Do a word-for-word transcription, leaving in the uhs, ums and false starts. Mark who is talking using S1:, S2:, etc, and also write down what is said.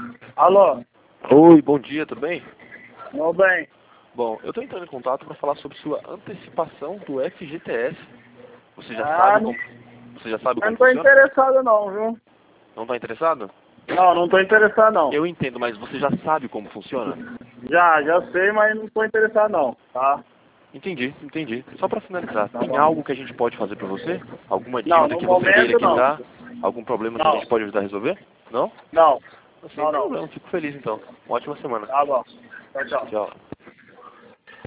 S1: Alô?
S2: Oi, bom dia, tudo bem?
S1: Tudo bem?
S2: Bom, eu estou entrando em contato para falar sobre sua antecipação do F G T S. Você já
S1: Ah,
S2: sabe
S1: não,
S2: como, você já sabe
S1: eu
S2: como
S1: não tô
S2: funciona?
S1: interessado não, viu?
S2: Não está interessado?
S1: Não, não tô interessado não.
S2: Eu entendo, mas você já sabe como funciona?
S1: Já, já sei, mas não tô interessado não, tá?
S2: Entendi, entendi. Só para finalizar,
S1: Tá
S2: tem
S1: bom.
S2: algo que a gente pode fazer para você? Alguma
S1: Não,
S2: dívida
S1: no
S2: que você queira
S1: momento não.
S2: quitar? Algum problema que a
S1: Não,
S2: gente pode ajudar a resolver? Não?
S1: não,
S2: Sem
S1: não, não.
S2: problema, fico feliz então. Uma ótima semana.
S1: Tá bom. Tchau, tchau.
S2: Tchau.